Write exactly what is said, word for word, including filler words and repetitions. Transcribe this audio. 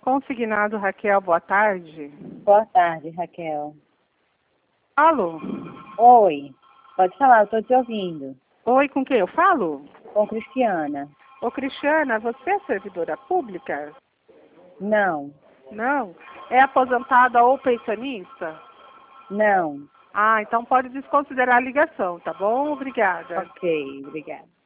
Consignado Raquel, boa tarde. Boa tarde, Raquel. Alô? Oi, pode falar, eu estou te ouvindo. Oi, com quem eu falo? Com Cristiana. Ô, Cristiana, você é servidora pública? Não, Não? É aposentada ou pensionista? não. Ah, então pode desconsiderar a ligação, tá bom? Obrigada. Ok, obrigada.